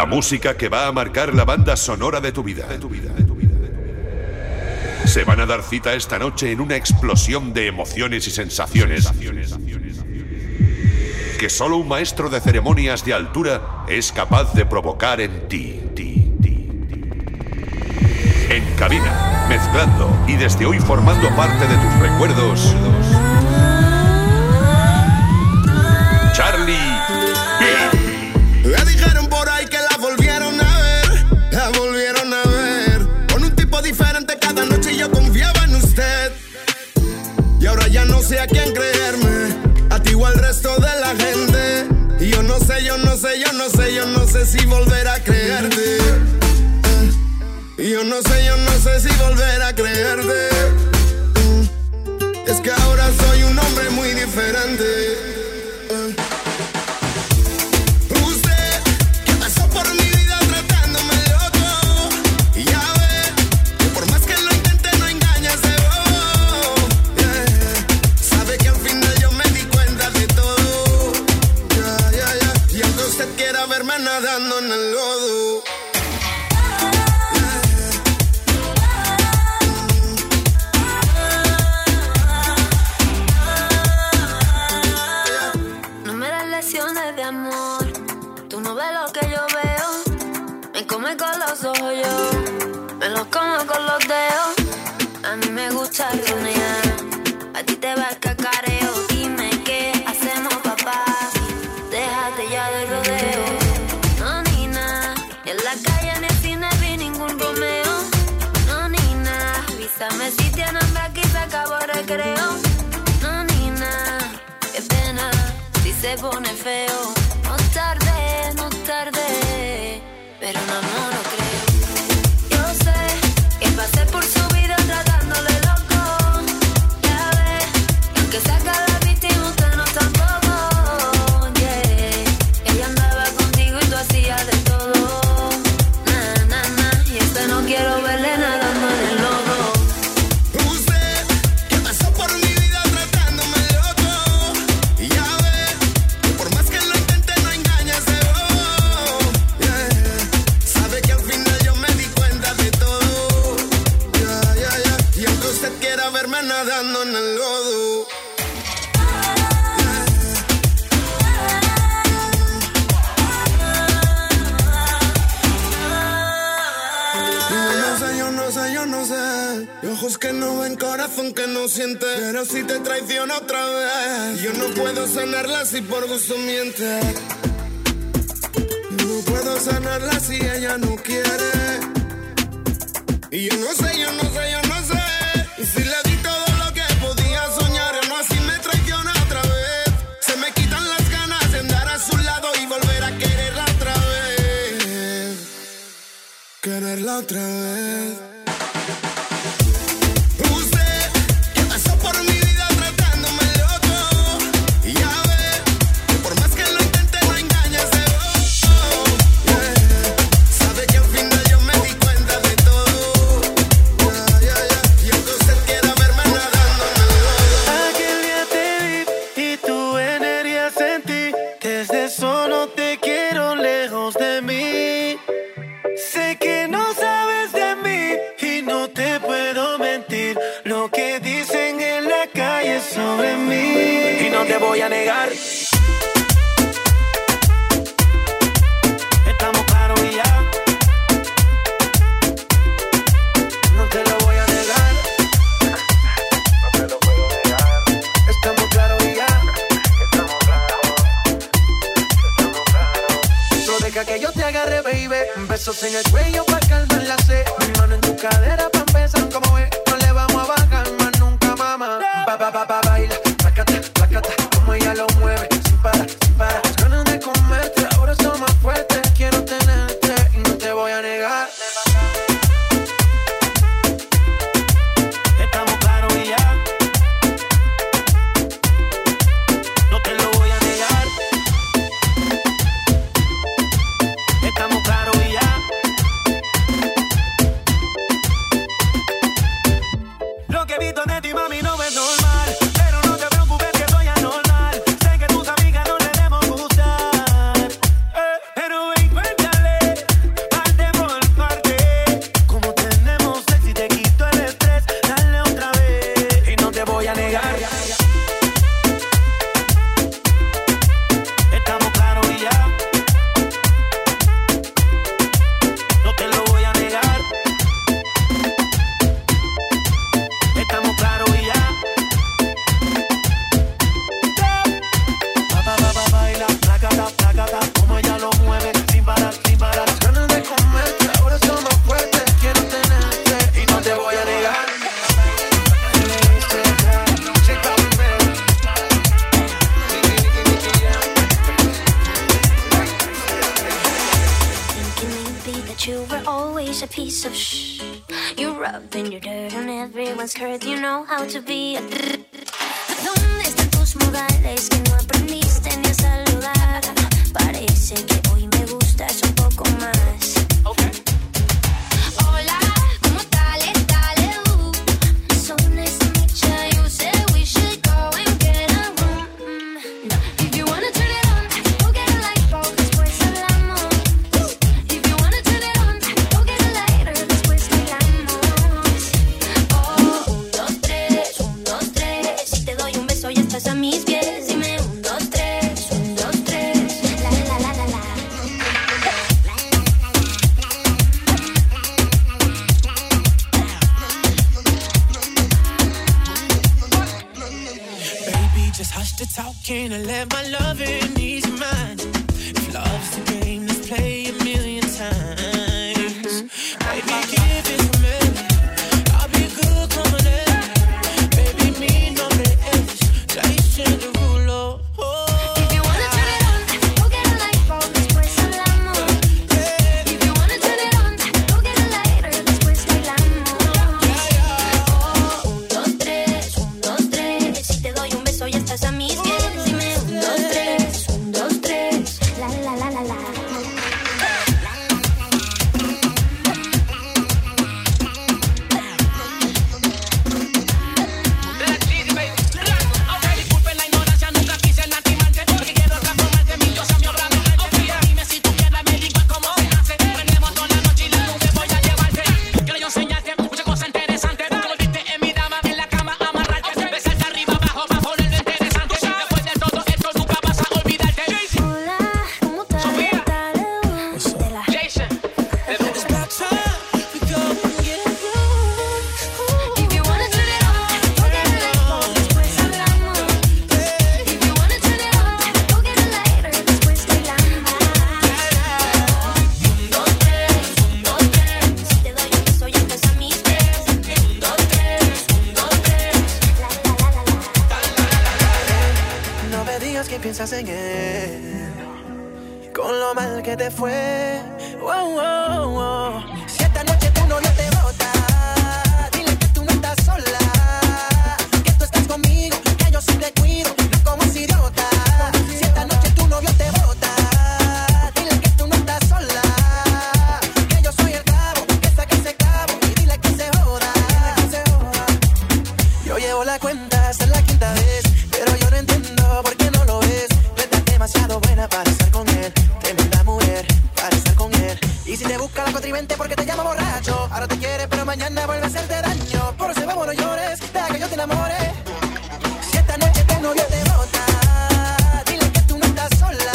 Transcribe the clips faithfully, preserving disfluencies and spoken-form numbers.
La música que va a marcar la banda sonora de tu vida. Se van a dar cita esta noche en una explosión de emociones y sensaciones que solo un maestro de ceremonias de altura es capaz de provocar en ti. En cabina, mezclando y desde hoy formando parte de tus recuerdos, Charlie B. Me dijeron por ahí que la volvieron a ver, la volvieron a ver, con un tipo diferente cada noche y yo confiaba en usted. Y ahora ya no sé a quién creerme, a ti o al resto de la gente. Y yo no sé, yo no sé, yo no sé, yo no sé si volver a creerte. Y yo no sé, yo no sé si volver a creerte. Es que ahora soy un hombre muy diferente. Usted, que pasó por mi vida tratándome loco, y ya ve, que por más que lo intente no engaña ese bobo. Yeah. Sabe que al final yo me di cuenta de todo. Yeah, yeah, yeah. Y aunque usted quiera verme nadando en el lodo, de amor, tú no ves lo que yo veo. Me come con los ojos yo, me los como con los dedos. A mí me gusta runear, a ti te va el cacareo. Dime qué hacemos, papá, déjate ya de rodeo. No, Nina, ni en la calle ni en el cine vi ningún Romeo. No, Nina, avísame si tienen hambre, aquí se acabó el recreo. No, Nina, qué pena si se pone feo. No tarde, no tarde, pero no, no lo creo. Yo sé que pasé por su vida tratándole loco. Ya ves, y aunque saca la víctima, usted no tampoco. Yeah, ella andaba contigo y tú hacías de todo. Na, na, na, y este no quiero verle nadando en el lodo. Nadando en el lodo. Yo no sé, yo no sé, yo no sé. Y ojos que no ven, corazón que no siente. Pero si te traiciona otra vez, yo no puedo sanarla si por gusto miente. No puedo sanarla si ella no quiere. Y yo no sé, yo no sé, yo no sé. Y si le di todo lo que podía soñar, o no, así me traiciona otra vez. Se me quitan las ganas de andar a su lado y volver a quererla otra vez. Quererla otra vez. Usted, que pasó por mi vida tratándome loco, y ya ve, que por más que lo intente no engaña ese bobo. Yeah. Sabe que al final yo me di cuenta de todo. Solo te quiero lejos de mí. Sé que no sabes de mí y no te puedo mentir. Lo que dicen en la calle sobre mí, y no te voy a negar. Estamos claros y ya. No te lo voy a negar. No te lo puedo negar. Estamos claros y ya. Deja que yo te agarre, baby. Besos en el cuello pa' calmar la sed. Mi mano en tu cadera pa' empezar como ves. No le vamos a bajar más nunca, mamá. Ba, ba, ba, ba, baila. Placata, placata. Como ella lo mueve. Sin parar, sin parar. Las ganas de comerte ahora son más fuertes. Quiero tenerte y no te voy a negar. Estamos claros y ya. No te lo voy a negar. Estamos claros y ya. me, so shh. You rubbing your dirt on everyone's skirt. You know how to be a ¿Dónde están tus modales que no aprendiste ni a saludar? Parece que hoy me gustas un poco más. Okay. Hola, ¿cómo tal? Dale, uh. So nice to meet you. You said we should go and get a room. Mm. If you wanna turn it on, go get a light bulb, después hablamos. If you wanna turn it on, go get a lighter, después bailamos. Oh, un, dos, tres, un, dos, tres. Si te doy un beso ya estás a mis pies. Dime un, dos, tres, un, dos, tres. La, la, la, la, la. Baby, just hush the talking and let my loving ease your mind. If love's the game, let's play a million times. Baby, give it to me. I'll be good, come on in. Baby, mi nombre es Jason Derulo. If you wanna turn it on, go get a light bulb, después hablamos. If you wanna turn it on, go get a lighter, después bailamos. Oh, un, dos, tres, un, dos, tres. Si te doy un beso ya estás a mis pies. Dime un, dos, tres, un, dos, tres. La, la, la, la, la. Disculpen la ignorancia, nunca quise lastimarte. Porque quiero transformarte mi Dios a mi obra de arte. Dime si tú quieres, me digas cómo se nace. Prendemos toda la noche y la nube voy a llevarte. Quiero yo enseñarte muchas cosas interesantes. Como viste en mi dama, en la cama amarrarte. Besarte arriba, abajo, para ponerlo interesante. Después de todo esto nunca vas a olvidarte. Hola, ¿cómo tal? Sofía. Dale, uh. De la- Jason, it's about time we go and get If you wanna turn it on, go get a light bulb, después hablamos. If you wanna turn it on, go get a lighter, después bailamos. Un, dos, tres, un, dos, tres. Si te doy un beso ya estás a mis pies. Un, dos, tres, un, dos, tres. La, la, la, la, la. No me digas que piensas en él, con lo mal que te fue. Wow, wow, wow. Si esta noche tu novio te bota, dile que tú no estás sola, que tú estás conmigo, que yo sí te cuido, no como ese idiota. Si esta noche tu novio te bota, dile que tú no estás sola, que yo soy el cabo, que saque ese cabo y dile que se joda, que se joda. Yo llevo la cuenta, esta es la quinta vez, pero yo no entiendo por qué no lo ves. Tú estás demasiado buena para estar con él, tremenda mujer para estar con él. Y si te busca la contrivente porque te llama borracho, ahora te quiere pero mañana vuelve a hacerte daño. Por eso vamos, no llores, deja que yo te enamore. Si esta noche tu novio te bota, dile que tú no estás sola,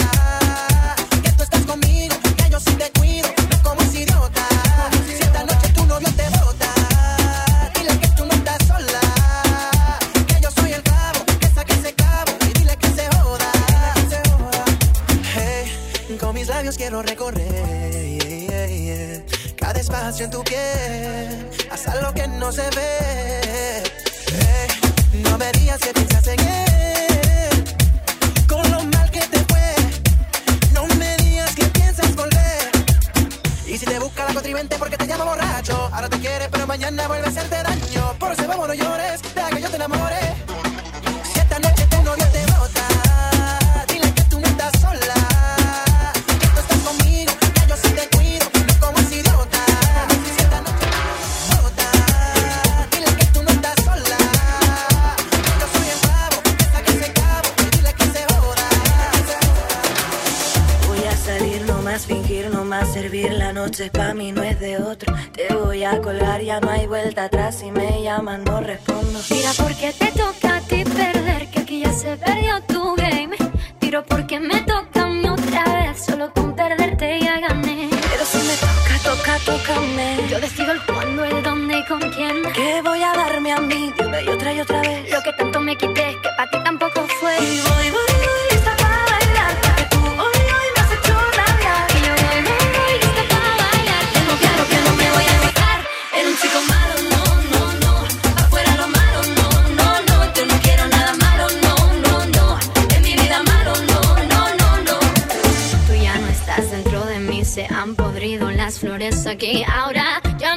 que tú estás conmigo, que yo sí te cuido, no como ese idiota. Si esta noche tu novio te bota, dile que tú no estás sola, que yo soy el cabo, que saque ese cabo y dile que se joda, que se joda. Hey, con mis labios quiero recorrer yeah, yeah, cada espacio en tu piel, hasta lo que no se ve. Hey, no me digas que piensas en él, con lo mal que te fue. No me digas que piensas volver. Y si te busca la contrivente porque te llama borracho, ahora te quiere pero mañana vuelve a hacerte daño. Por eso vamos, no llores, deja que yo te enamore. Si esta noche tu novio te bota, dile que tú no estás sola, que tú estás conmigo, que yo sí te cuido, no como ese idiota. Si esta noche te bota, dile que tú no estás sola, que yo soy el cabo, que saque ese cabo y dile que se joda, que se joda. Voy a salir nomás, fingir nomás, servir la noche pa' mí no es de otro. Te voy a colgar, ya no hay vuelta atrás, si me llaman no respondo. Mira porque te toca a ti perder, que aquí ya se perdió tu game. Tiro porque me toca a mí otra vez, solo con perderte ya gané. Pero si me toca, toca, tócame. Yo decido el cuándo, el dónde y con quién. ¿Qué voy a darme a mí de una y otra y otra vez? Lo que tanto me quité, que pa' ti tampoco fue. Y voy, voy, voy, lista para bailar, que tú hoy, hoy me has hecho rabiar. Y yo voy, voy, voy, lista para bailar. Tengo claro que no me voy a dejar. Era un chico malo, no, no, no. Afuera lo malo, no, no, no. Yo no quiero nada malo, no, no, no. En mi vida malo, no, no, no, no. Tú ya no estás dentro de mí, se han podrido las flores aquí. Ahora ya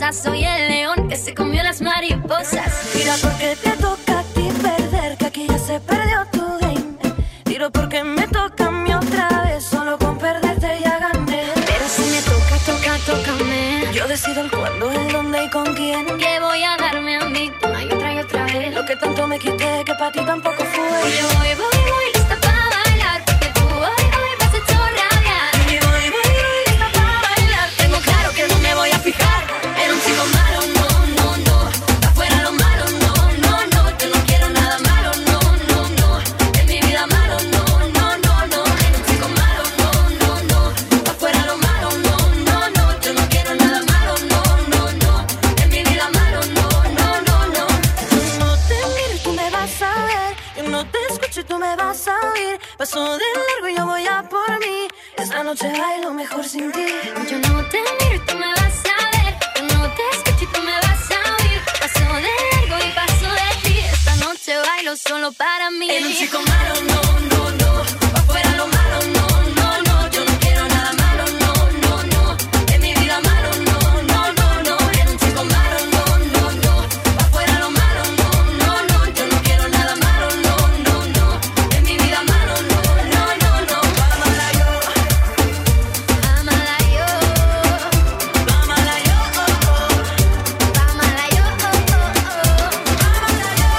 rosa, soy el león que se comió las mariposas. Mira porque te toca a ti perder, que aquí ya se perdió tu game. Tiro porque me toca a mí otra vez, solo con perderte ya gané. Pero si me toca, toca, tócame. Yo decido el cuándo, el dónde y con quién. Que voy a darme a mí una y otra y otra vez. Lo que tanto me quité, que para ti tampoco fue. Oye, voy, voy, voy, lista para bailar, porque tú hoy, hoy me has hecho rabiar. Y voy, voy, voy, lista para bailar. Tengo claro que no me voy a fijar en un chico malo, no, no, no. Afuera lo malo, no, no, no. Yo no quiero nada malo, no, no, no. En mi vida malo, no, no, no, no. En un chico malo, no, no, no. Afuera lo malo, no, no, no. Yo no quiero nada malo, no, no, no. En mi vida malo, no, no, no, no. Yo no te miro y tú me vas a ver. Yo no te escucho y tú me vas a oír. Paso de largo y yo voy a por mí. Esta noche bailo mejor sin ti. Yo no te miro y tú me vas a ver. Yo no te escucho y tú me vas a oír. Paso de largo y paso de ti. Esta noche bailo solo para mí. En un chico malo, no, no, no. Pa' fuera lo malo, no, no, no. Yo no quiero nada malo, no, no, no. En mi vida malo, no, no, no, no. En un chico malo, no, no, no. Pa' fuera lo malo, no, no, no. Yo no quiero nada malo, no, no, no. En mi vida malo, no, no, no, no. Ámala yo, Ámala yo, ámala yo, oh, oh. ámala yo, oh, oh, oh. Ámala yo,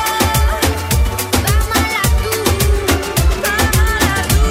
Ámala tú, ámala tú.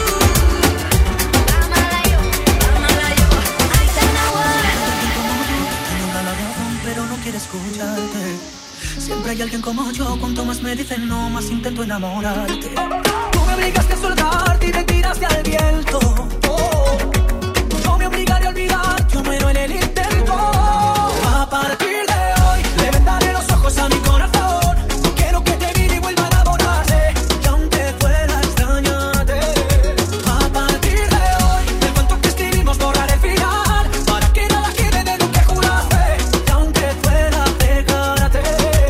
ámala yo, Ámala yo. ahí está la guara. Tiene una la razón, pero no quiere escucharte. Siempre hay alguien como yo, cuanto más me dicen no, más intento enamorarte. Tú me obligaste a soltarte y me tiraste al viento. Oh, no me obligaré a olvidar, yo muero en el intento. A partir de hoy, le vendaré los ojos a mi corazón. No quiero que te mire y vuelva a enamorarse. Y aunque fuera extrañarte, a partir de hoy, del cuento que escribimos borraré el final, para que nada quede de lo que juraste. Y aunque fuera pegarte,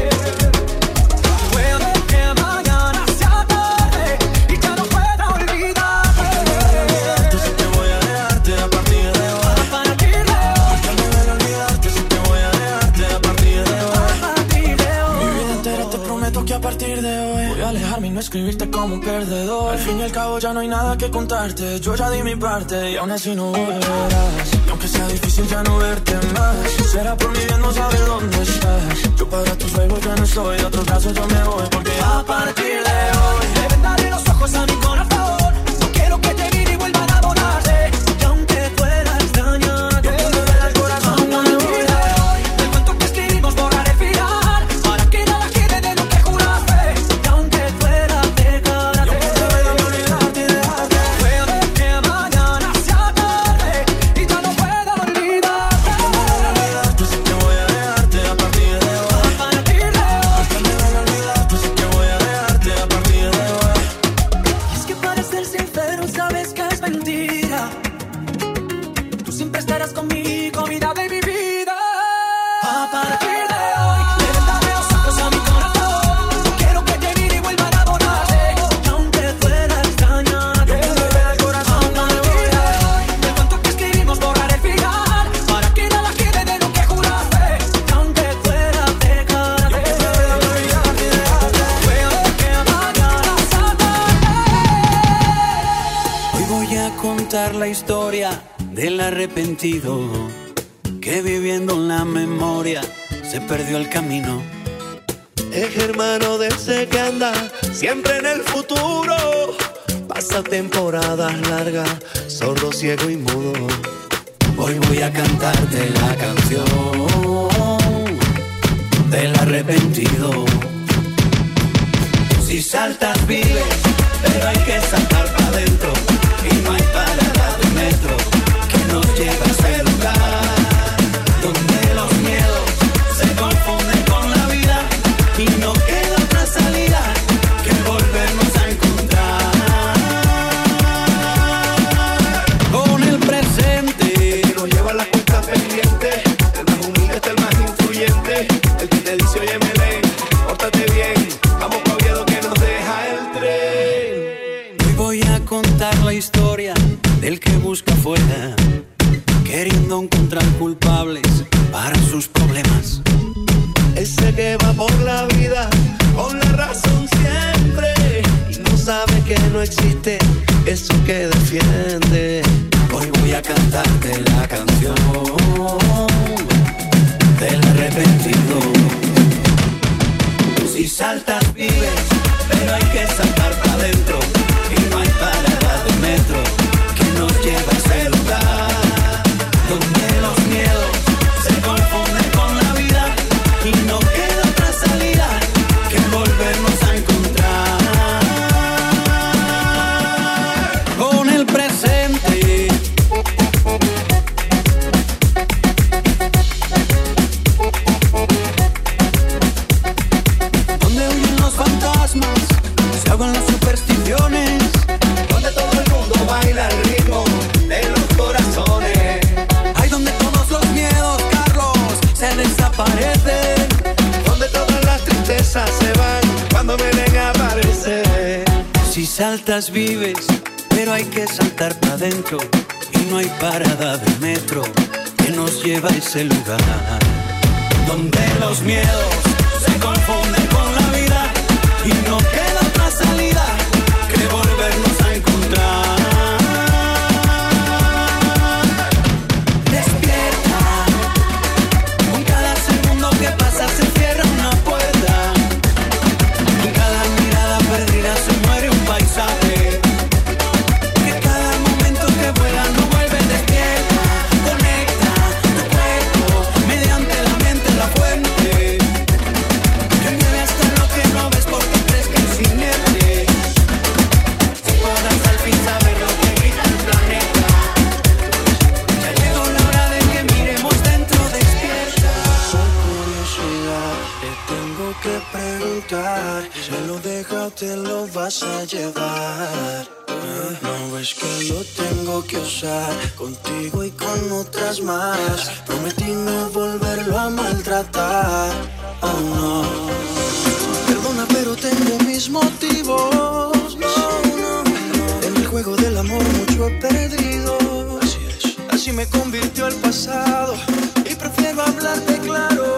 puede que mañana sea tarde y ya no pueda olvidarte. Yo sé que voy a dejarte a partir de hoy. A partir de hoy. Ya me voy a olvidarte, sé que voy a dejarte a partir de hoy. A partir de hoy. Mi vida entera te prometo que a partir de hoy voy a alejarme y no escribirte como un perdedor. Al fin y al cabo ya no hay nada que contarte. Yo ya di mi parte y aún así no volverás. Y aunque sea difícil ya no verte más, será por mi bien no saber dónde estás. Yo para tus juegos ya no estoy, de otro caso yo me voy. Porque a partir de hoy le vendaré los ojos a mi corazón. No quiero que te mire y vuelva a enamorarse. Y aunque fuera extrañarte, yo te veré el corazón. A partir de hoy, del cuento que escribimos borraré el final, para que nada quede de lo que juraste. Y aunque fuera pegarte, y aunque te vaya a olvidarte y dejarte, puede que mañana sea tarde y ya no pueda olvidarte. Yo sé que voy a dejarte a partir de hoy. A partir de hoy. Que me van a olvidar, yo sé que voy a dejarte a partir de hoy. Es que para ser sincero sabes que es mentira. Tú siempre estarás conmigo, vida de mi vida. A partir de hoy, le vendaré los ojos a mi corazón. No quiero que te mire y vuelva a enamorarse. Y aunque fuera extrañarte, yo te veré el corazón. A partir de hoy, del cuento que escribimos borraré el final, para que nada quede de lo que juraste. Y aunque fuera pegarte, yo te veré olvidarte y dejarte, puede que mañana sea tarde. Hoy voy a contar la historia del arrepentido que viviendo en la memoria se perdió el camino. Es hermano de ese que anda siempre en el futuro. Pasa temporadas largas, sordo, ciego y mudo. Hoy voy a cantarte la canción del arrepentido. Si saltas vives, pero hay que saltar para adentro. Y no hay parada de metro que nos lleva a ese lugar donde los miedos se confunden con la vida y no queda otra salida que volvernos a encontrar con el presente. Que nos lleva la cuenta pendiente, el más humilde es el más influyente, el que te dice oye me ven, pórtate bien, vamos pa' Oviedo que nos deja el tren. Hoy voy a contar la historia del que busca fuera, queriendo encontrar culpables para sus problemas. que va por la vida con la razón siempre y no sabe que no existe eso que defiende. Hoy voy a cantarte la canción del arrepentido. Si saltas vives, pero hay que saltar para adentro y no hay parada de metro que nos lleva a ese lugar donde los miedos se confunden con la vida y no queda otra salida que volvernos a encontrar con el presente. Donde huyen los fantasmas, se ahogan las supersticiones, donde todo el mundo baila al ritmo de los corazones. Hay donde todos los miedos, Carlos, se desaparecen, donde todas las tristezas se van cuando me ven aparecer. Si saltas vives, pero hay que saltar para adentro y no hay parada de metro que nos lleva a ese lugar donde los miedos se confunden con la vida y no queda otra salida que volvernos a encontrar. Despierta, con cada segundo que pasa se cierra una puerta, en cada mirada perdida se muere un paisaje, que cada momento que vuela no vuelve. Despierta, conecta tu cuerpo mediante la mente, la fuente, que mueve hasta lo que no ves porque crees que es inerte. Si podrás al fin saber lo que grita el planeta, ya llegó la hora de que miremos dentro. Despierta. Por curiosidad, te tengo que preguntar, ¿me lo deja o te lo vas a llevar? No ves que lo tengo que usar contigo y con otras más. Prometí no volverlo a maltratar. Oh no. Perdona, pero tengo mis motivos. No, no. En el juego del amor mucho he perdido. Así es. Así me convirtió el pasado y prefiero hablarte claro.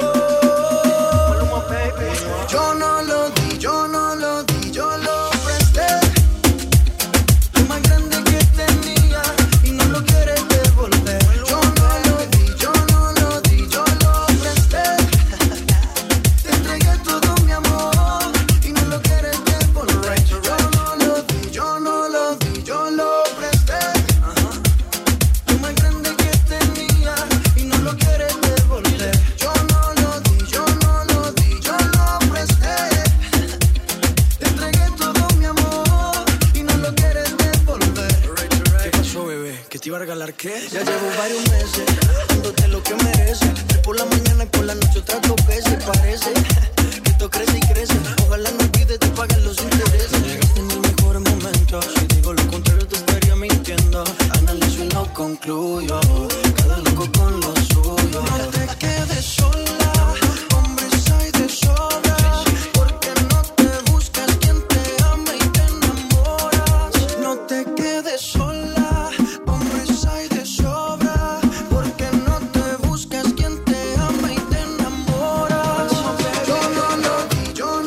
Yo no lo di, yo no lo di, yo lo presté. Lo más grande que tenía y no lo quieres devolver. Yo no lo di, yo no lo di, yo lo presté. Te entregué todo mi amor y no lo quieres devolver. Yo no lo di, yo no lo di, yo lo presté. Lo más grande que tenía y no lo quieres devolver. Yo no lo di, yo no lo di, yo lo presté. Te entregué todo mi amor y no lo quieres devolver. ¿Qué pasó, bebé? ¿Que te iba a regalar qué? Ya llevo varios meses dándote lo que mereces. Por la mañana y por la noche otras dos veces. Parece que esto crece y crece. Ojalá no olvides de pagar los intereses. Llegaste en mi mejor momento. Si digo lo contrario te estaría mintiendo. Analizo y no concluyo. Cada loco con lo suyo. No te quedes sola, hombres hay de sobra. Porque no te buscas quien te ama y te enamoras. No te quedes sola, hombres hay de sobra. Porque no te buscas quien te ama y te enamoras. Yo no lo di, yo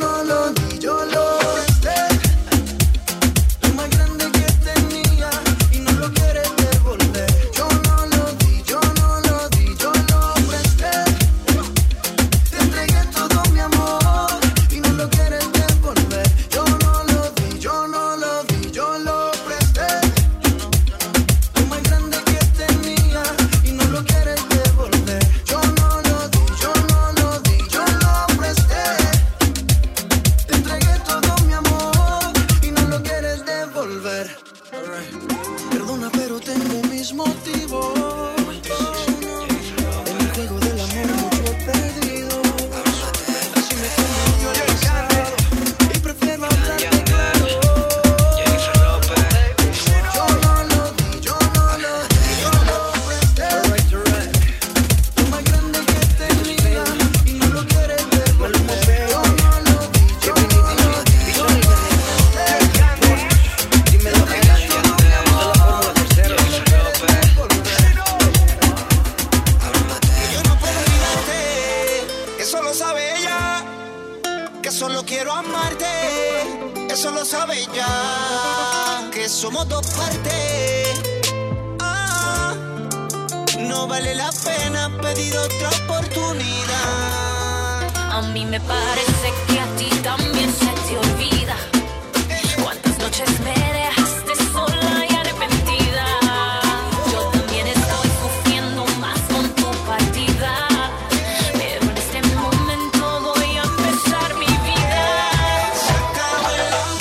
amarte, eso lo sabes ya, que somos dos partes. Ah, no vale la pena pedir otra oportunidad. A mí me parece que a ti también se te olvida cuántas noches me dejaste sola y arrepentida. Yo también estoy sufriendo más con tu partida, pero en este momento voy a empezar mi vida. Se acabó el amor,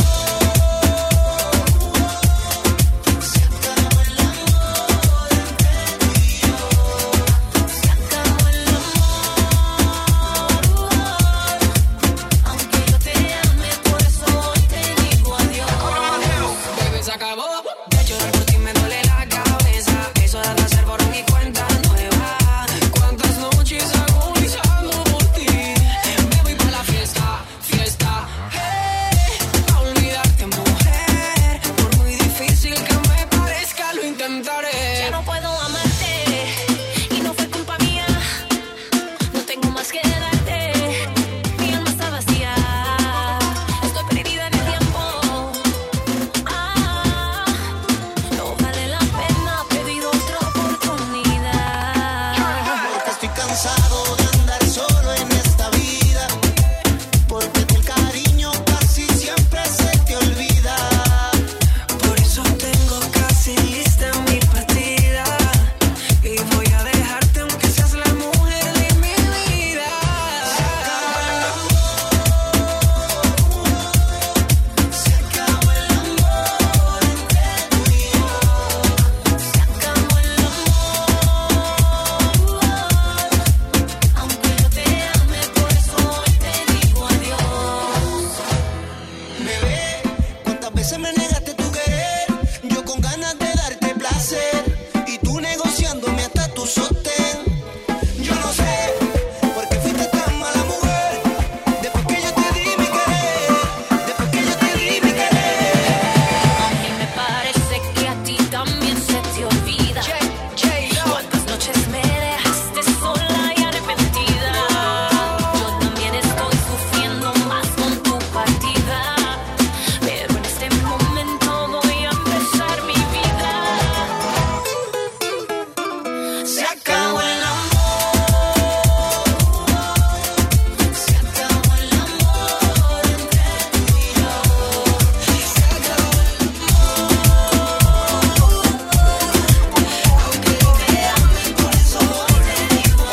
se acabó el amor entre tú y yo. Se acabó el amor, aunque yo te ame, por eso hoy te digo adiós. Bebé, se acabó. De llorar por ti me duele la cabeza. Eso de hacer por mi cuenta nueva. Cuántas noches agonizando por ti. Me voy pa' la fiesta, fiesta. Hey, pa' olvidarte, mujer. Por muy difícil que me parezca, lo intentaré. Ya no puedo amarte y no fue culpa mía. No tengo más que darte. Mi alma está vacía. Estoy perdida en el tiempo. Ah, no vale la pena pedir otra oportunidad. Porque estoy cansado de andar solo en esta vida, porque el cariño casi siempre se te olvida. Por eso tengo casi lista mi partida. Y voy a dejarte aunque seas la mujer de mi vida. Se acabó el amor, se acabó el amor entre tú y yo. Se acabó el amor, aunque yo te ame, por eso hoy te digo adiós. Bebé, ¿cuántas veces me negaste tu querer? Yo con ganas de darte placer y tú negociándome hasta tu sostén. Yo no sé por qué fuiste tan mala mujer. Después que yo te di mi querer, después que yo te di mi querer. A mí me parece que a ti también se te olvida cuántas noches me dejaste sola y arrepentida. Yo también estoy sufriendo más con tu partida, pero en este momento voy a empezar mi vida. Se acabó el amor, se acabó el amor entre tú y yo. Se acabó el amor, aunque yo te ame, por eso hoy te digo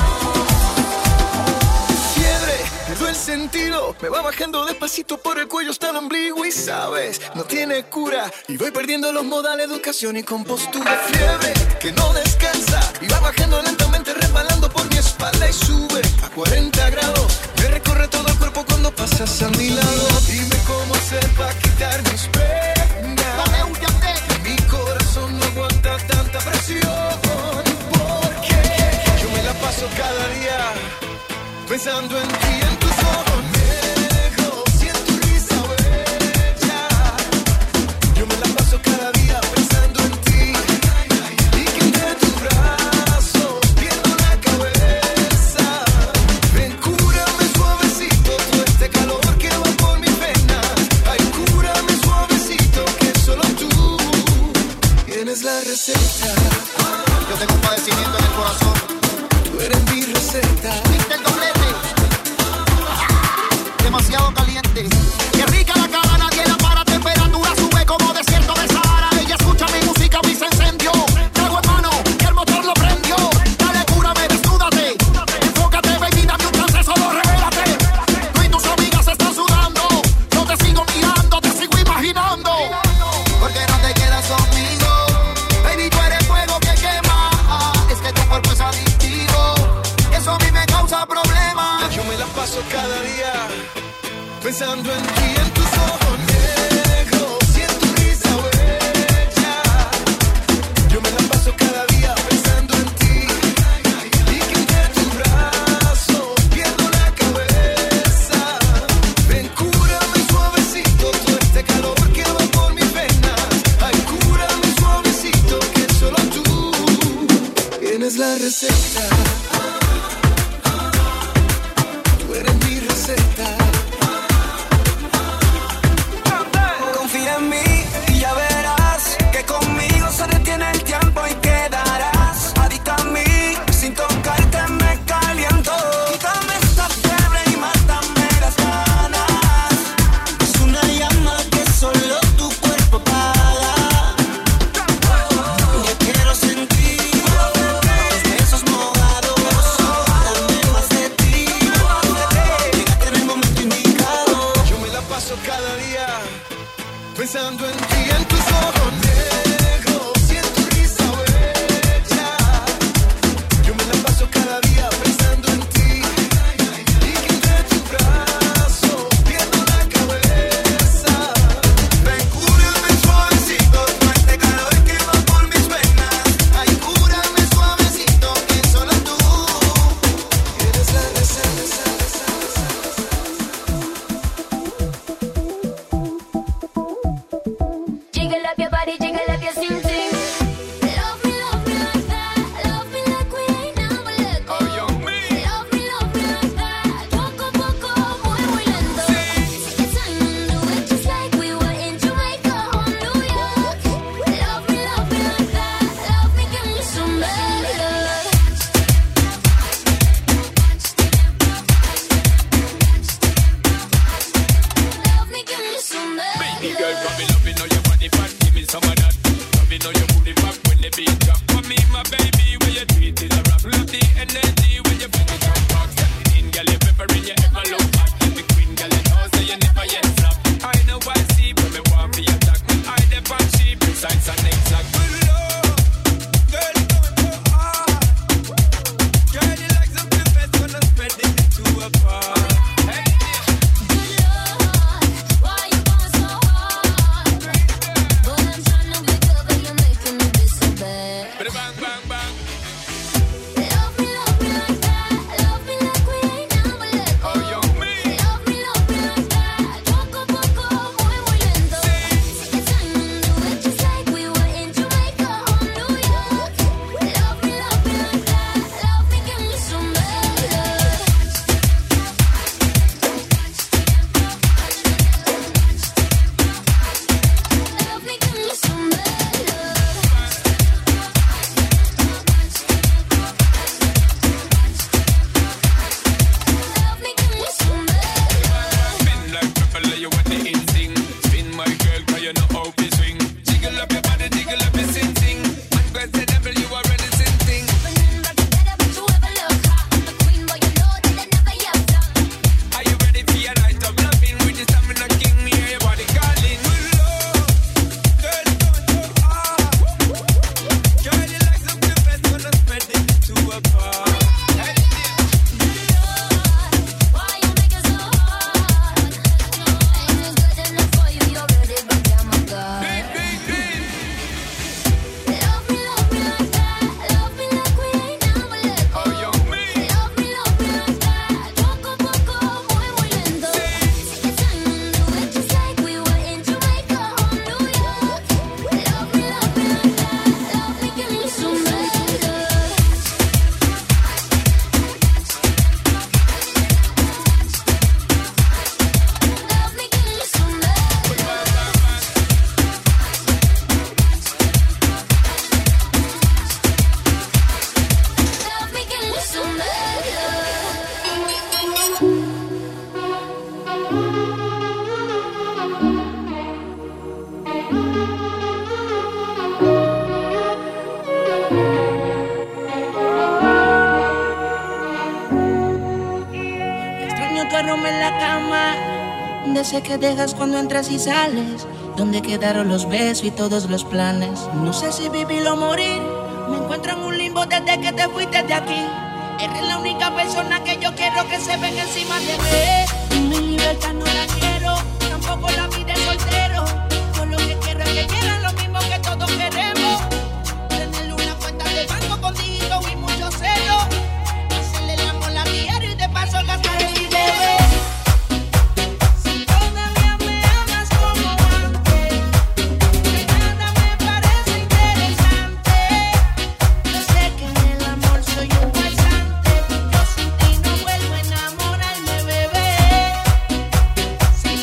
adiós. Fiebre, pierdo el sentido. Me va bajando despacito por el cuello hasta el ombligo y sabes, no tiene cura. Y voy perdiendo los modales, educación y compostura. Fiebre que no descansa y va bajando lentamente, resbalando por mi espalda y sube a cuarenta grados. Me recorre todo el cuerpo cuando pasas a mi lado. Dime cómo hacer para quitar mis penas. Mi corazón no aguanta tanta presión. Porque yo me la paso cada día pensando en ti, en tus ojos negros, si en tu risa bella. Yo me la paso cada día pensando en ti, y que entre tus brazos pierdo la cabeza. Ven, cúrame suavecito todo este calor que va por mis venas. Ay, cúrame suavecito que solo tú tienes la receta. Yo tengo un padecimiento en el corazón. Tú eres mi receta. ¿Viste el doblete? Demasiado caliente. Qué rica la cara, nadie la para. Temperatura sube como desierto de Sahara. Ella escucha mi música y se encendió. Trago en mano y el motor lo prendió. Dale, cúrame, desnúdate. Enfócate, baby, dame un chance, solo revélate. Tú y tus amigas están sudando. Yo te sigo mirando, te sigo imaginando. ¿Por qué no te quedas conmigo? Baby, tú eres fuego que quema. Es que tu cuerpo es adictivo. Eso a mí me causa problemas. Yo me la paso cada día pensando en ti, en tus ojos negros, si en tu risa bella. Yo me la paso cada día pensando en ti, y que entre tus brazos pierdo la cabeza. Ven, cúrame suavecito todo este calor que va por mis venas. Ay, cúrame suavecito que solo tú tienes la receta. Tú eres mi receta. paso cada día pensando en ti, en tus ojos negros y en tu risa bella. Yo me la paso cada día pensando en ti y que entre tu brazo pierdo la cabeza. Ven, cúrame suavecito, no este calor que va por mis venas. Ay, cúrame suavecito, que solo tú quieres la receta. Jiggle up your body, jiggle up your sing sing. Love me, love me like that. Love me like we ain't never let go. Love me, love me like that. Poco a poco, muy muy lento. Take your time and do it just like we were in Jamaica or New York. Love me, love me like that. Love me, give me some better. Love me, give me some better. Baby girl, got me loving all your body fat. Give me some of that. Loving all your booty fat when the beat drop. For me, my baby, when you treat it a rap. Love the energy when you bring it up back. Stepping in, girl, you peppering, you ever look back. The queen, girl, you know, so you never yet flop. I know I see, but me want for your attack. I dep on sheep, precise and exact. Good lord, girl, you going so hard. Girl, you like something best when I'm spreading it to a bar. Hey, Good Lord, why you going so hard? Boy, I'm tryna pick up and you're making me be so bad. bang, bang, bang. Love me, love me like that. Love me like we ain't never let go. Oh, yo, me. Love me, love me like that. Poco a poco, muy muy lento. Take your time and do it just like we were in Jamaica or New York. Love me, love me like that. Love me, give me some better. Love me, give me some better. Love me, give me some better. Spin like propeller, you want the instinct. Spin my girl, cause you know how we swing. Jiggle up your body, jiggle up your sing sing. Unquestionable, you already sing sing. Opening back together, but you ever look hot. The queen, but you know that I never yet done. Are you ready for your night of loving? With the stamina king, me hear your body calling. Good lord, girl, you going so hard. Girl, you like something best when I'm spreading it to a bar. Hey, Why you make it so hard? Ain't it good enough for you? You're ready, but damn my God. big, big, big. Love me, love me like that. Love me like we ain't never let go. Oh, yo, me. Love me, love me like that. Poco a poco, muy muy lento. Take your time and do it just like we were in Jamaica or New York. Love me, love me like that. Love me, give me some better. Love me, give me some better. Love me, give me some Extraño tu aroma en la cama, de ese que dejas cuando entras y sales. ¿Dónde quedaron los besos y todos los planes? No sé si vivir o morir. Me encuentro en un limbo desde que te fuiste de aquí. Eres la única persona que yo quiero que se venga encima de mí. Y mi libertad no la quiero, tampoco la vida de soltero. Yo lo que quiero es que quieran lo mismo que todos queremos. Tener una cuenta de banco contigo y mucho celo. Hacerle el amor a diario y de paso gastar el bebé. Si todavía me amas como antes, que nada me parece interesante. Yo sé que en el amor soy un farsante. Yo sin ti no vuelvo a enamorarme, bebé. Si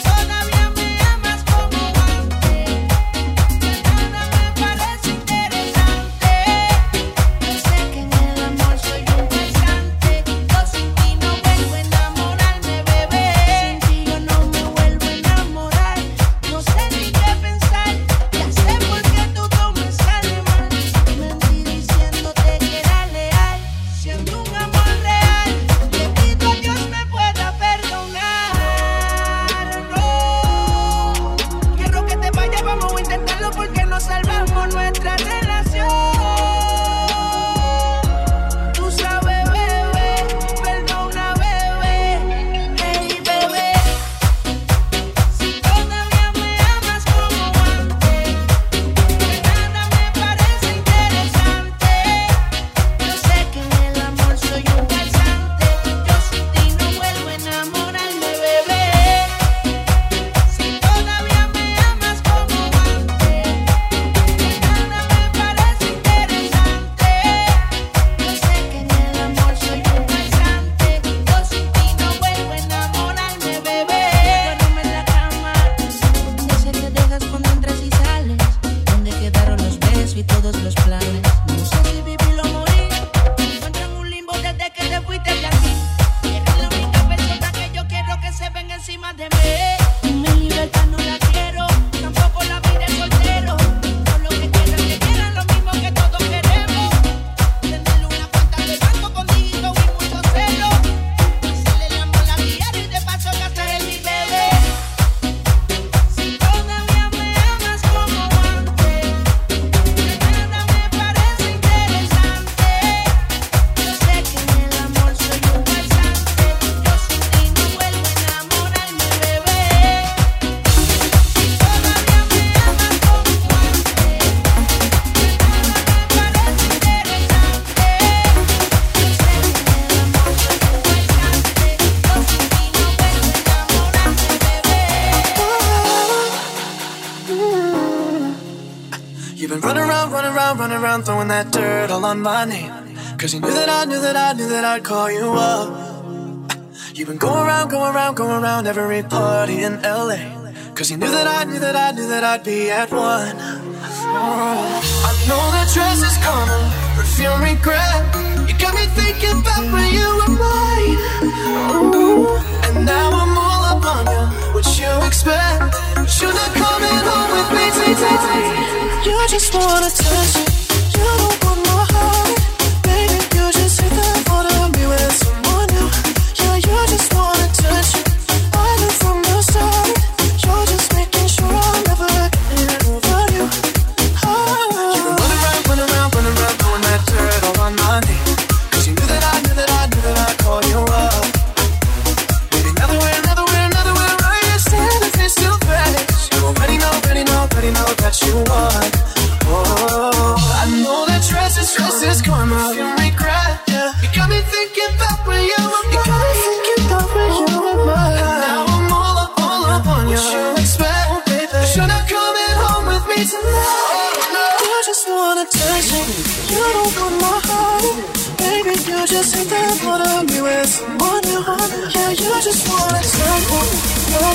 around, running around, throwing that dirt all on my name. Cause you knew that I knew that I knew that I'd call you up. You've been going around, going around, going around every party in L A. Cause you knew that I knew that I knew that I'd be at one. Oh. I know that dress is karma, perfume regret. You got me thinking about when you were mine. Oh. And now I'm all up on you, what you expect. You're not coming home with me today. You just wanna touch it, you don't want my heart. Baby, you just hit the thought of me with someone new. Yeah, you just wanna touch it, I knew from the start. You're just making sure I'll never get over you. Oh. You were running around, running around, running around, throwing that dirt all on my name. Cause you knew that I knew that I knew that I'd call you up. Maybe another way, another way, another way, right? You're standing face to face. You already know, already know, already know that you want. Oh, I know that stress is, stress is karma. You regret, yeah. You got me thinking about when you were mine. You got me thinking about when you were mine. And now I'm all up, all up on you. What you expect, oh, baby? You're not coming home with me tonight. Oh, no. You just wanna touch it, you don't want my heart. Baby, you just ain't that thought of me with someone new. Yeah, you just wanna touch it.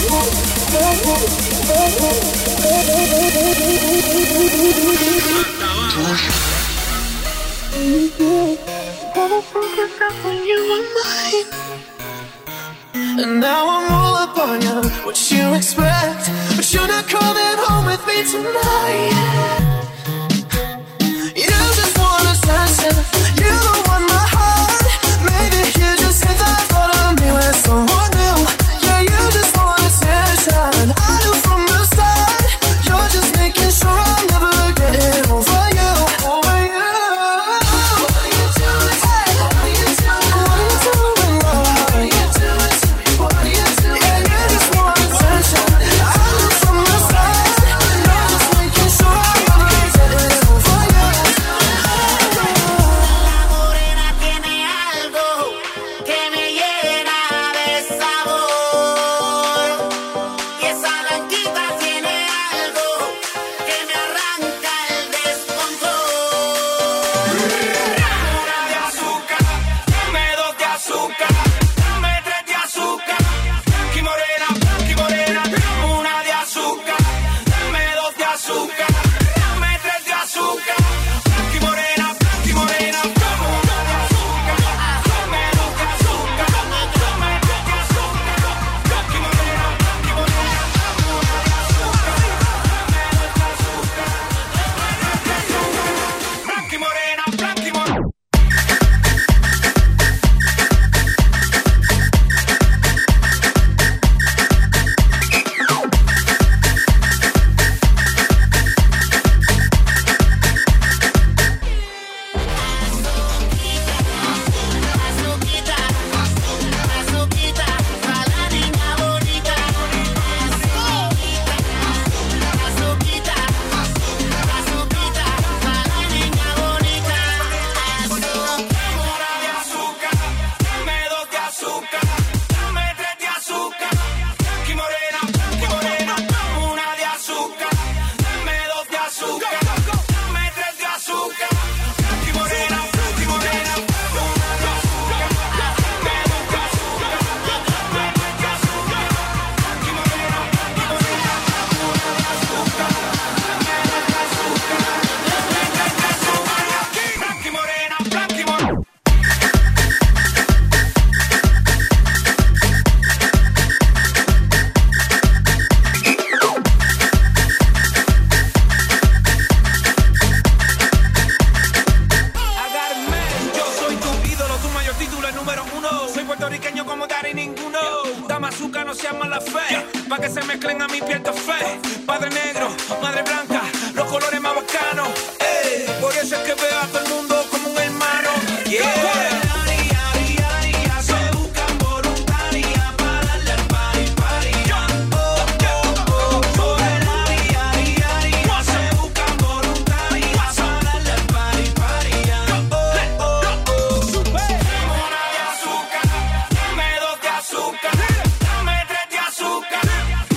And now I'm all up on you, what you expect. But you're not coming home with me tonight. You just wanna touch it, you don't want my heart. Maybe you just hit the thought of me with someone new. Yeah, you just want attention, I knew from the start. You're just making sure I'll never get over you, over you. What are you doing? Hey, what are you doing? What are you doing, love? What are you doing to me? What are you doing? Yeah, you just want attention, I knew from the start. You're just making sure I'll never get over you.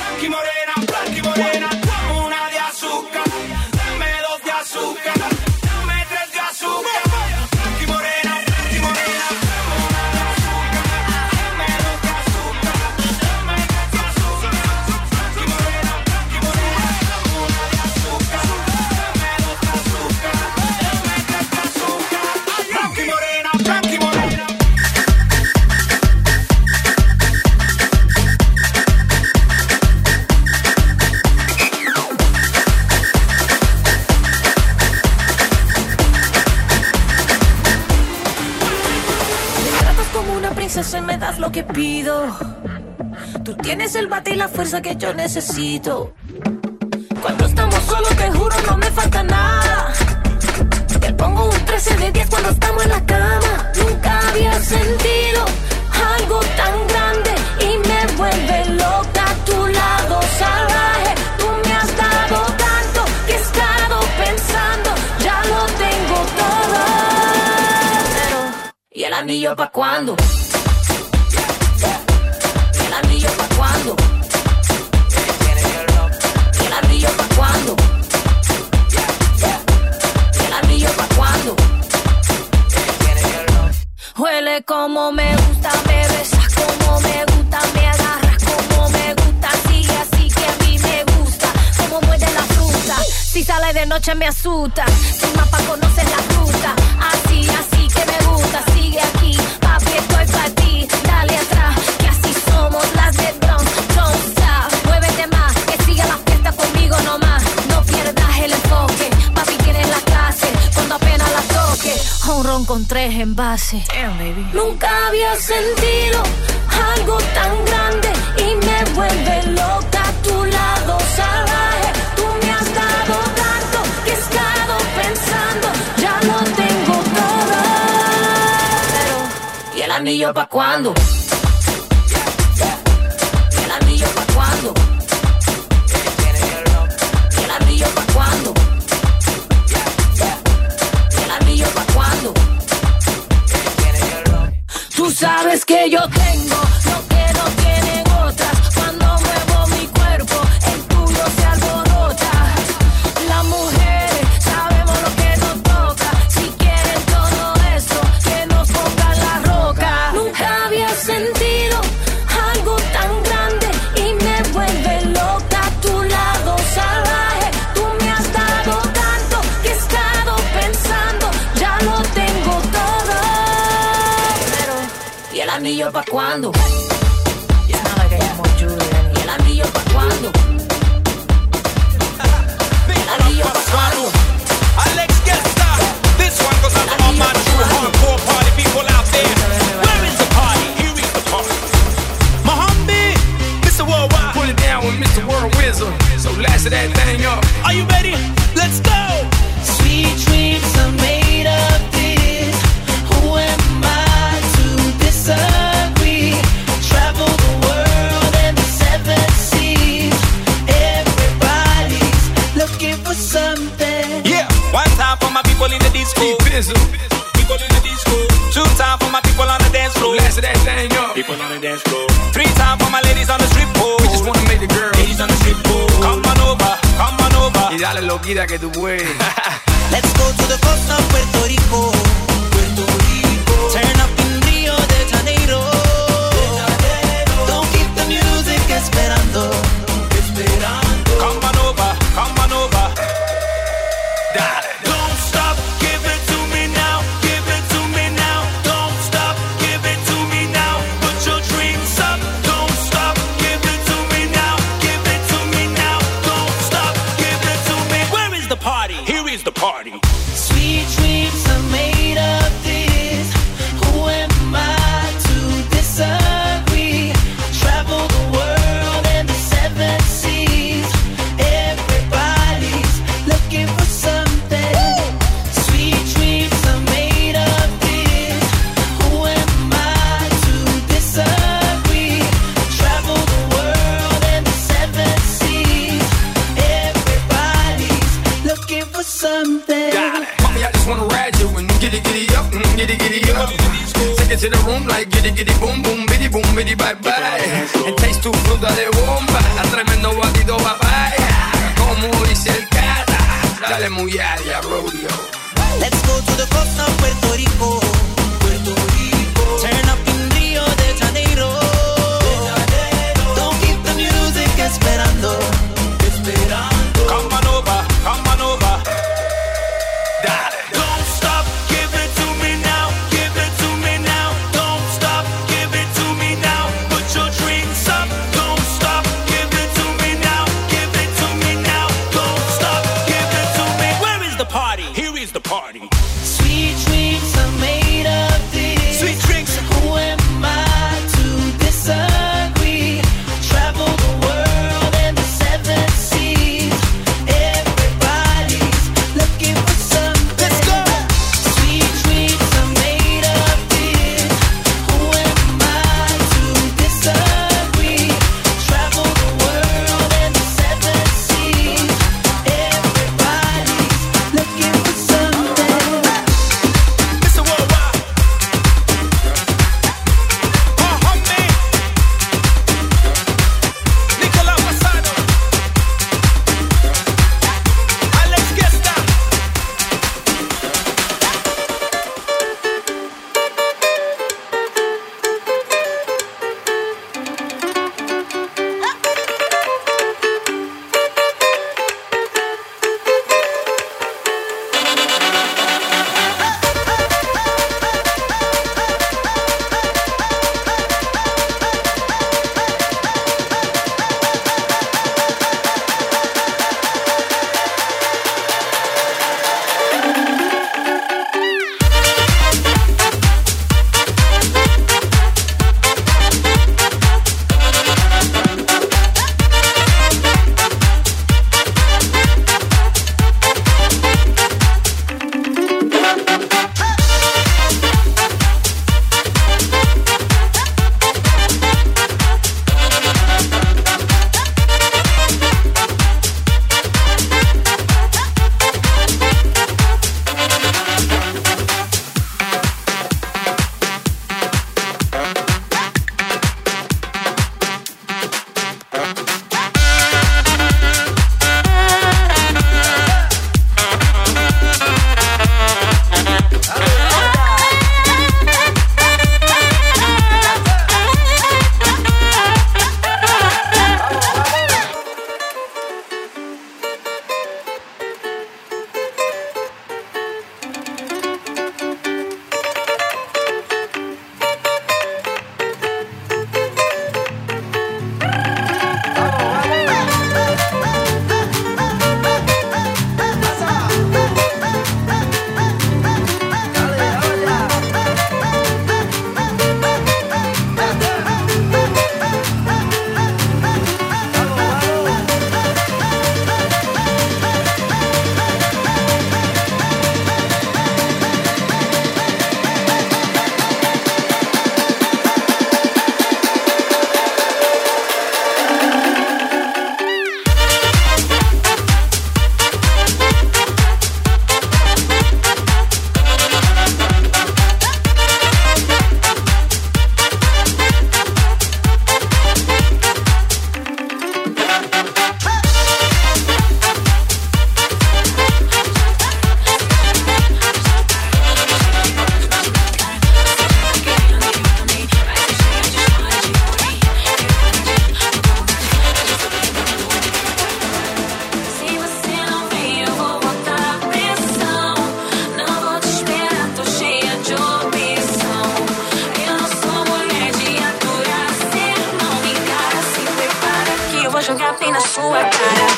Una de azúcar, dame dos de azúcar. lo que pido. Tú tienes el bate y la fuerza que yo necesito. Cuando estamos solos, te juro, no me falta nada. Te pongo un trece de diez cuando estamos en la cama. Nunca había sentido algo tan grande y me vuelve loca a tu lado salvaje. Tú me has dado tanto que he estado pensando, ya lo tengo todo. Pero, ¿y el anillo pa' cuándo? ¿Y el anillo pa' cuándo? ¿Y el anillo pa' cuándo? ¿Y el anillo pa' cuándo? Huele como me gusta, me besas como me gusta, me agarras como me gusta, sigue así que a mí me gusta, como muerde la fruta, si sale de noche me asusta, sin mapa conoces la ruta, así, así que me gusta, sigue aquí, papi estoy pa' ti, dale atrás, que así somos las de Bronx, don't stop, muévete más, que siga la fiesta conmigo nomás, no pierdas el enfoque, papi tienes la clase, cuando apenas la toque, un ron con tres envases. Damn, baby. Nunca había sentido algo tan grande y me vuelve loca a tu lado salvaje. Tú me has dado tanto que he estado pensando, ya lo tengo todo. Pero, ¿y el anillo pa' cuándo? ¿Y el anillo pa' cuándo? ¿Y el anillo pa' cuándo? ¿Y el anillo pa' cuándo? Tú sabes que yo tengo lo que no tienen otras. Cuando muevo mi cuerpo, el tuyo se alborota. Las mujeres sabemos lo que nos toca. Si quieren todo eso, que nos pongan la roca. Nunca había sentido algo tan grande y me vuelve loca a tu lado salvaje. Tú me has dado tanto que he estado pensando, ya lo tengo todo. ¿Y el anillo pa' cuándo? ¿Y el anillo pa' cuándo? ¿Y el anillo pa' cuándo? Alex Gesta, this one goes out to all my true hardcore party people out there. Where is the party? Here is the party. Mohammed, Mister Worldwide, pull it down with Mister World Wizard. So last of that thing up. Are you ready? Let's go. Sweet dreams are made of this. Who am I to disagree? Travel the world and the seven seas. Everybody's looking for something. Yeah, one time for my people in the disco. People in the disco. Two time for my people on the dance floor. Last of that thing up. People on the dance floor. Three time for my ladies on the strip pole. We just wanna make the girls. Ladies on the strip pole. Come on over, come on over. Y dale loquita que tú puedes. Let's go to the coast of Puerto Rico. Puerto Rico. Turn up in Rio de Janeiro. De Janeiro. Don't keep the music esperando. Esperando. Come on over, come on over. Dale. Don't stop, give it to me now, give it to me now. Don't stop, give it to me now. Put your dreams up. Don't stop, give it to me now, give it to me now. Don't stop, give it to me. Where is the party? Here is the party. Sweet dreams are made of this. Who am I to disagree? Travel the world and the seven seas. Everybody's looking for something. Sweet dreams are made of this. Who am I to disagree? Travel the world and the seven seas. Everybody's looking for something. Mommy, I just wanna ride you and giddy giddy up, mm, giddy giddy up. Take it to the room like giddy giddy boom boom, biddy boom, biddy bye bye. And taste tu fruta de bomba, a tremendo batido papaya. Como dice el cara, dale muy área, rodeo. Let's go to the coast of Puerto Rico. Puerto Rico. Turn up in Rio de Janeiro. De Janeiro. Don't keep the music esperando. Esperando. Come on over, come on over. Dale. Don't stop, give it to me now, give it to me now. Don't stop, give it to me now. Put your dreams up. Don't stop, give it to me now, give it to me now. Don't stop, give it to me. Where is the party? Here is sua cara.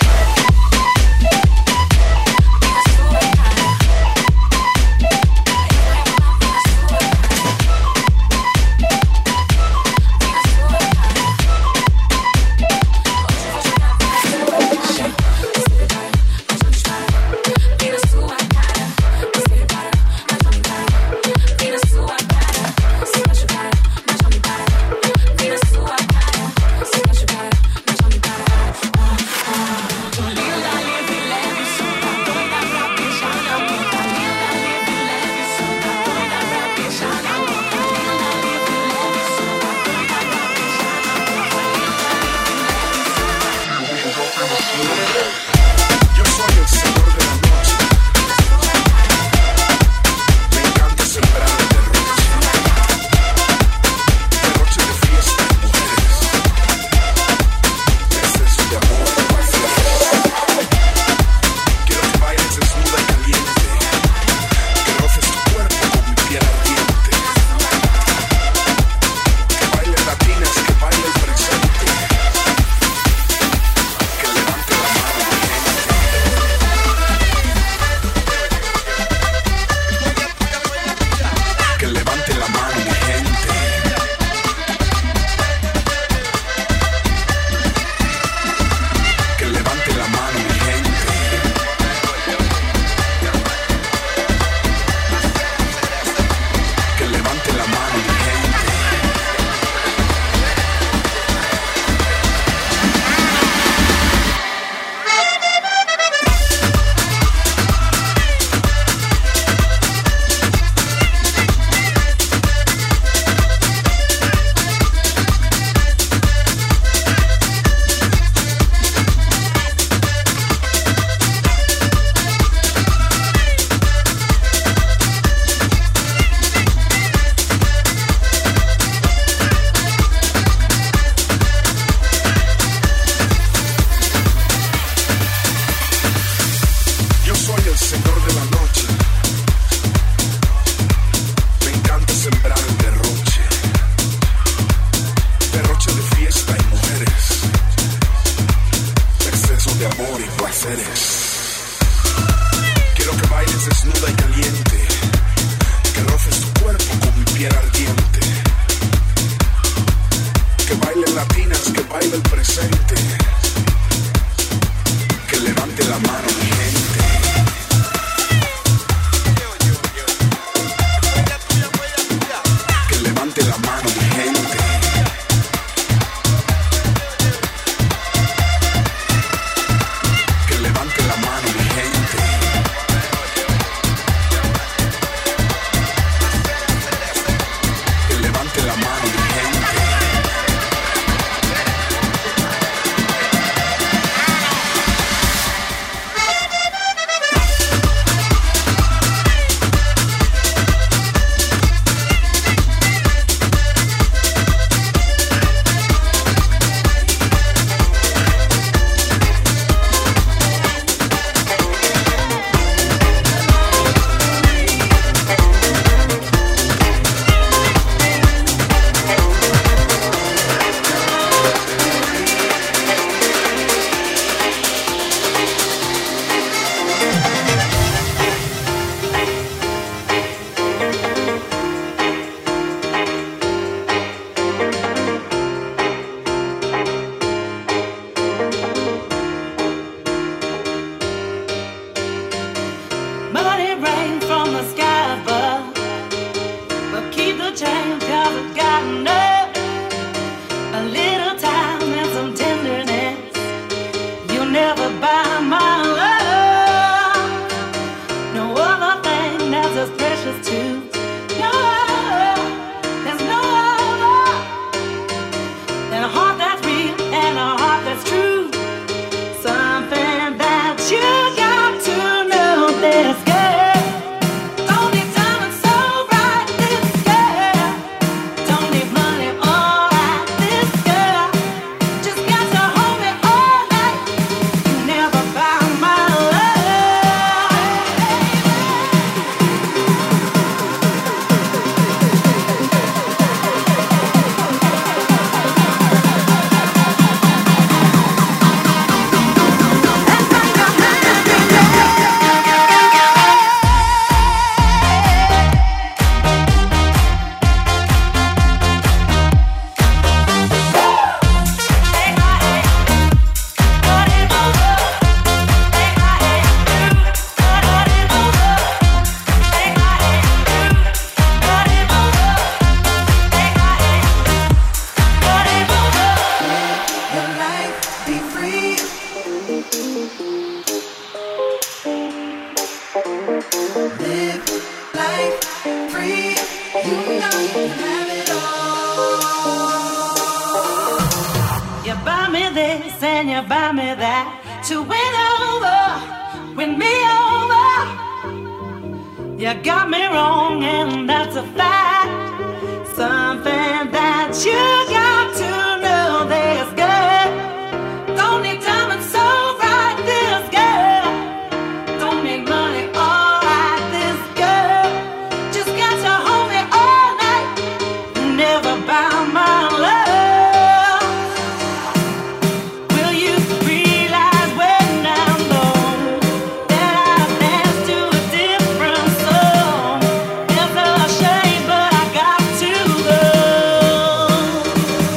Live life free, you know you have it all. You buy me this and you buy me that, to win over, win me over. You got me wrong and that's a fact. Something that you got to know, this girl don't need diamonds so bright, this girl don't need money, alright, this girl just got to hold me all night, never buy my love. Will you realize when I'm gone that I dance to a different song? It's a shame, but I got to go.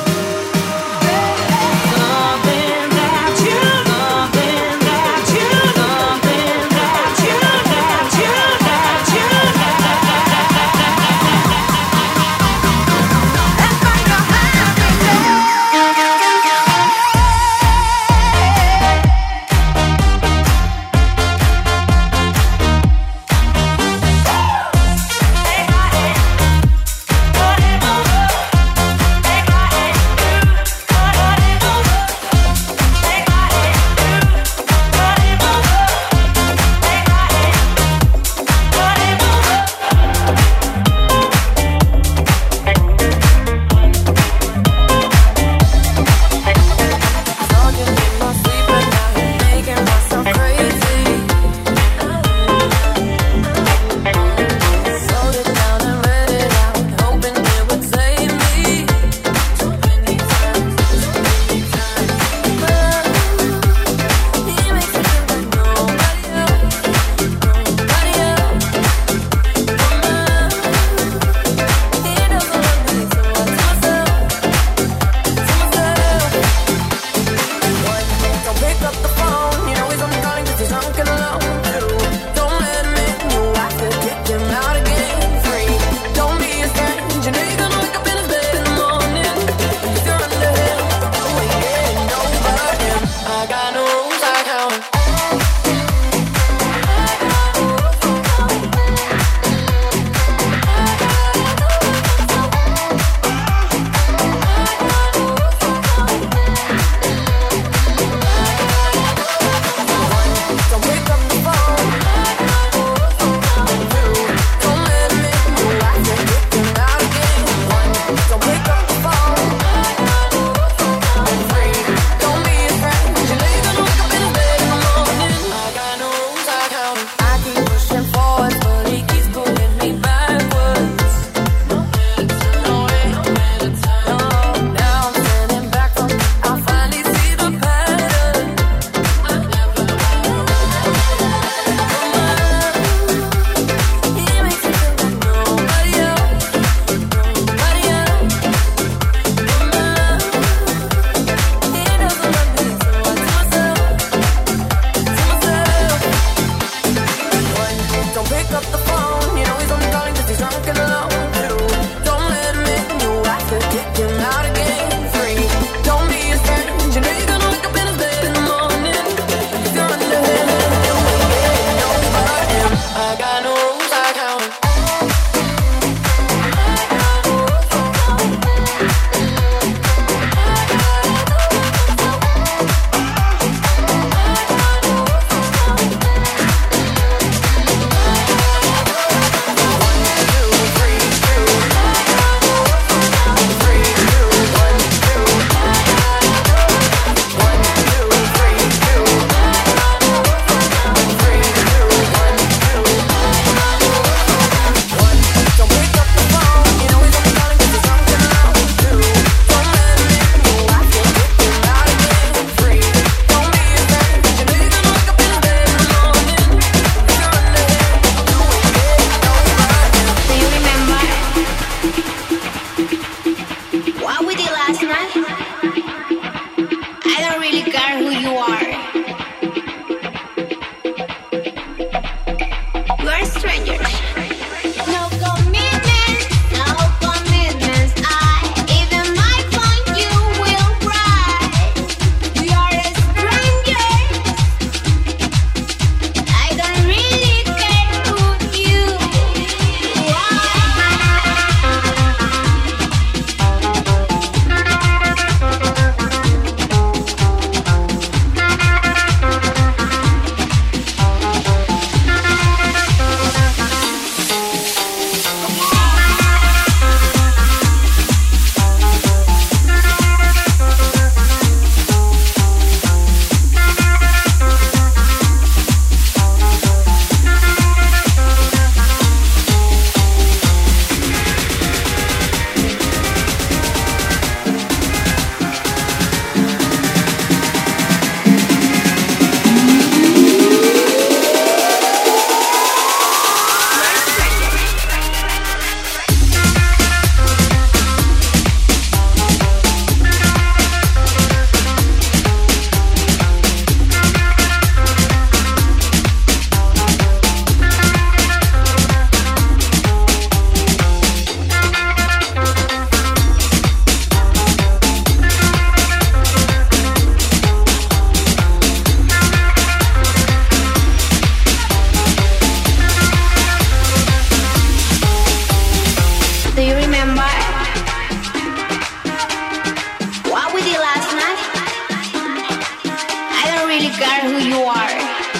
are who you are.